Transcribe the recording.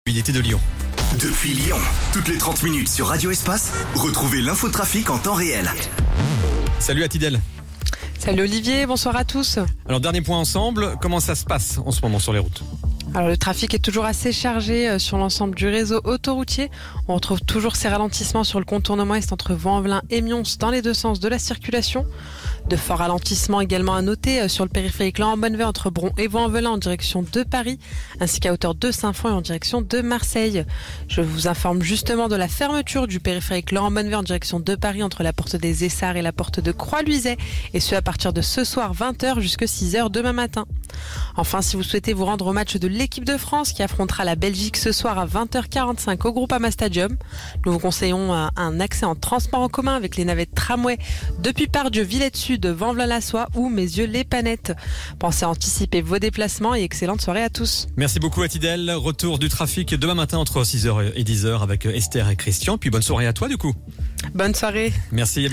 Mobilité de Lyon. Depuis Lyon, toutes les 30 minutes sur Radio Espace, retrouvez l'infotrafic en temps réel. Salut Atidel. Salut Olivier, bonsoir à tous. Alors dernier point ensemble, comment ça se passe en ce moment sur les routes ? Alors le trafic est toujours assez chargé sur l'ensemble du réseau autoroutier. On retrouve toujours ces ralentissements sur le contournement est entre Vaux-en-Velin et Mions dans les deux sens de la circulation. De forts ralentissements également à noter sur le périphérique Laon-en-Bonnevay entre Bron et Vaux-en-Velin en direction de Paris, ainsi qu'à hauteur de Saint-Fond et en direction de Marseille. Je vous informe justement de la fermeture du périphérique Laon-en-Bonnevay en direction de Paris entre la porte des Essarts et la porte de Croix-Luiset, et ce à partir de ce soir 20h jusqu'à 6h demain matin. Enfin, si vous souhaitez vous rendre au match de l'équipe de France qui affrontera la Belgique ce soir à 20h45 au Groupama Stadium, nous vous conseillons un accès en transport en commun avec les navettes tramway depuis Pardieu, Villette-Sud, Vanvelin-la-Soie ou Mézieux-les-Panettes. Pensez à anticiper vos déplacements et excellente soirée à tous. Merci beaucoup Atidel. Retour du trafic demain matin entre 6h et 10h avec Esther et Christian. Puis bonne soirée à toi du coup. Bonne soirée. Merci.